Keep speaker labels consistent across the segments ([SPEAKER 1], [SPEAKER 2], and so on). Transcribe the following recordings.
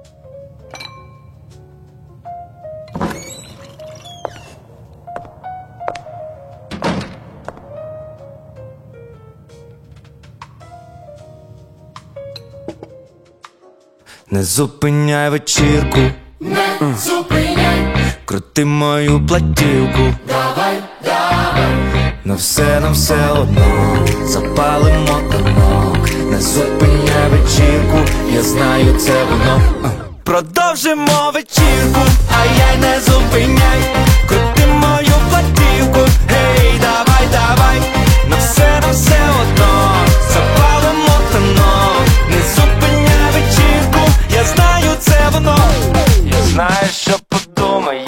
[SPEAKER 1] Не зупиняй вечірку,
[SPEAKER 2] не зупиняй,
[SPEAKER 1] крути мою платівку.
[SPEAKER 2] давай, давай,
[SPEAKER 1] На все одно запалимо танок. Не зупиняй вечірку, я знаю, це воно. Продовжимо вечірку, а я й не зупиняй. Крути мою платівку, гей, давай, давай. На все одно запалимо танок. Не зупиняй вечірку, я знаю, це воно. Я знаю, що подумаєш,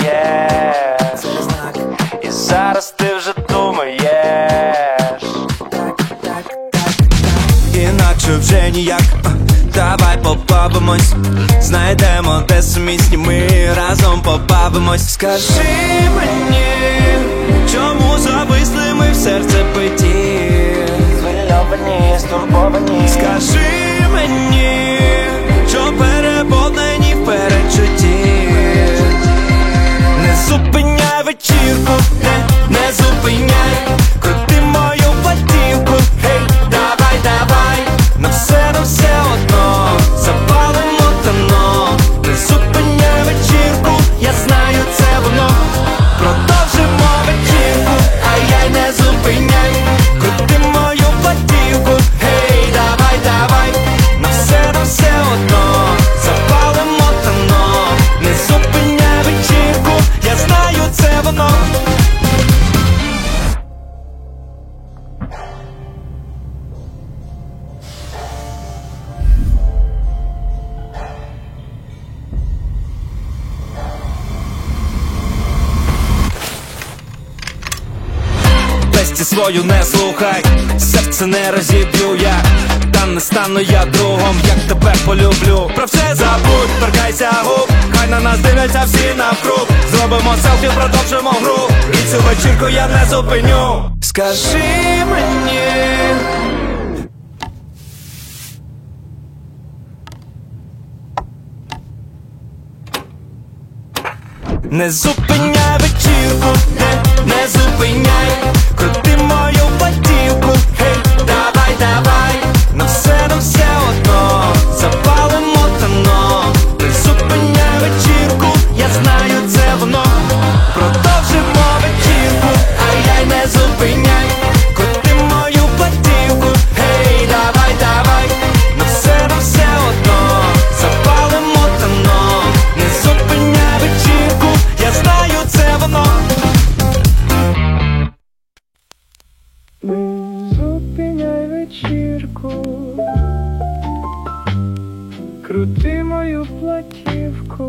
[SPEAKER 1] і зараз ти вже думаєш. Інакше вже ніяк. Давай побавимось, знайдемо де сумісні, ми разом побавимось. Скажи мені, чому зависли ми в серцебитті? Звильовані, стурбовані. Скажи мені, що переповнені в передчутті. Не зупиняй вечірку, не зупиняй. Крути мою платівку, гей, давай, давай. На все одно запалимо танок. Не зупиняй вечірку, я знаю, це воно. Продовжимо вечірку, а я й не зупиняй. Крути мою платівку, гей, давай, давай. На все одно запалимо танок. Не зупиняй вечірку, я знаю, це воно. Песті свою не слухай, серце не розіб'ю я. Та не стану я другом, як тебе полюблю. Про все забудь, торкайся губ, хай на нас дивляться всі навкруг. Зробимо селфі, продовжимо гру, і цю вечірку я не зупиню. Скажи мені, не зупиняй вечірку, не зупиняй. Крути мою платівку, гей, давай, давай. На все одно запалимо танок. Не зупиняй вечірку, я знаю, це воно. Продовжимо вечірку, а я й не зупиняй. Крути мою платівку, гей, давай, давай. На все одно запалимо танок. Не зупиняй вечірку, я знаю, це воно.
[SPEAKER 3] Не зупиняй вечірку, крути мою платівку.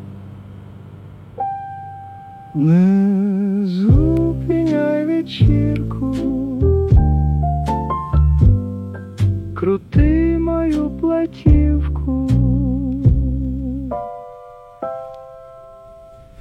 [SPEAKER 3] Не зупиняй вечірку.